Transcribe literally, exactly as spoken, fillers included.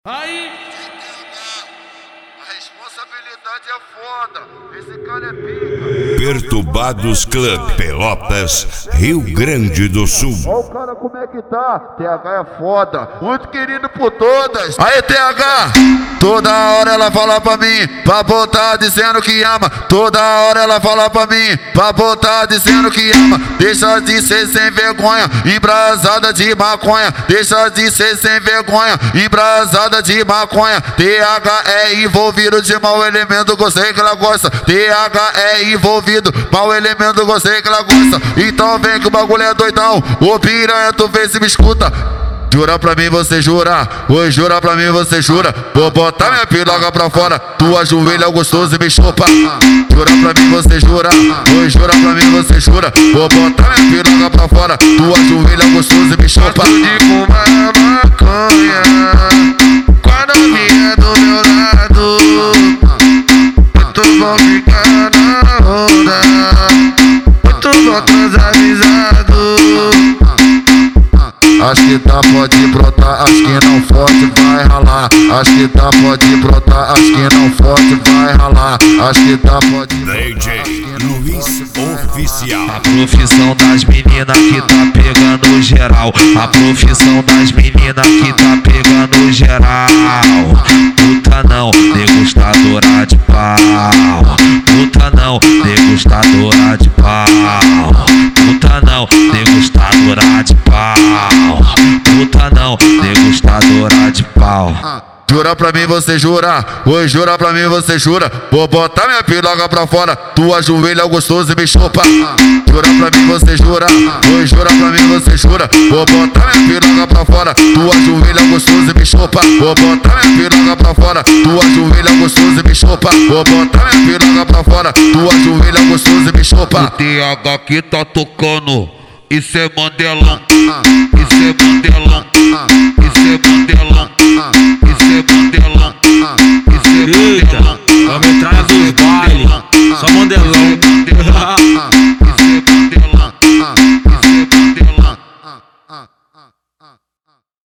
Aí! A responsabilidade é foda. Esse cara é pica. Perturbados Club Pelotas, Rio Grande do Sul. Olha o cara como é que tá. T H é foda. Muito querido por todas. Aí, T H. Toda hora ela fala pra mim, pra botar dizendo que ama. Toda hora ela fala pra mim, pra botar dizendo que ama. Deixa de ser sem vergonha, embrasada de maconha. Deixa de ser sem vergonha, embrasada de maconha. T H é envolvido de mau elemento, gostei que ela gosta. T H é envolvido, mau elemento, gostei que ela gosta. Então vem que o bagulho é doidão. Ô piranha, tu vê se me escuta. Jura pra mim, você jura? Oi, jura pra mim, você jura? Vou botar minha piroca pra fora, tua joelha é gostoso e me chupa. Jura pra mim, você jura? Oi, jura pra mim, você jura? Vou botar minha piroca pra fora, tua joelha é gostoso e me chupa. De fumar maconha quando vinha do meu lado, muito bom ficar na roda, muito bom transar avisado. Acho que tá, pode brotar, acho que não forte, vai ralar. Acho que tá, pode brotar, acho que não forte, vai ralar. Acho que tá, pode D J Luiz Oficial. A profissão das meninas que tá pegando geral. A profissão das meninas que tá pegando geral. Puta não, degustadora de pau. Puta não, degustadora de pau. Puta não, degustadora de pau. Puta não, degustadora de pau. Jura pra mim, você jura? Oi, jura pra mim, você jura? Vou botar minha piroca pra fora, tua joelha é gostoso e me chupa. Jura pra mim, você jura? Oi, jura pra mim, você jura? Vou botar minha piroca pra fora, tua joelha é gostoso e me chupa. Vou botar minha piroca pra fora, tua joelha é gostoso e me chupa. Vou botar minha piroca pra fora, tua joelha é gostoso e me chupa. O T H que tá tocando, isso é Mandelão, isso é Mandelão.